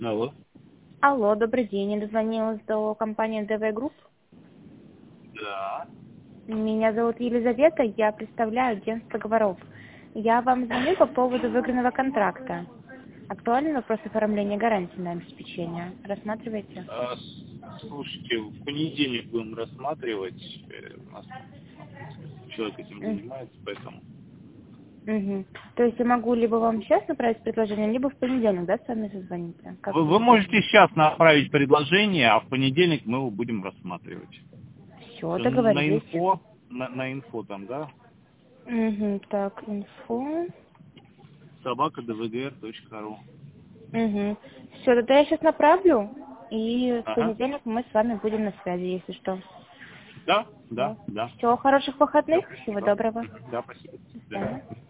Алло. Алло, добрый день. Я дозвонилась до компании ДВ Групп. Да. Меня зовут Елизавета, я представляю агентство договоров. Я вам звоню по поводу выигранного контракта. Актуальный вопрос оформления гарантии на обеспечение. Рассматриваете? Слушайте, в понедельник будем рассматривать. У нас человек этим занимается, поэтому. Угу. То есть я могу либо вам сейчас направить предложение, либо в понедельник, да, с вами созвониться? Как Вы будет можете удобнее? сейчас направить предложение, а в понедельник мы его будем рассматривать. Все, На договорились. инфо, на инфо там, да? Угу. Так, инфо. собака.dvgr.ru. Угу. Все, тогда я сейчас направлю, и в Ага. понедельник мы с вами будем на связи, если что. Да. Всего хороших выходных, Все, всего спасибо. доброго. Да, спасибо. До Да. свидания.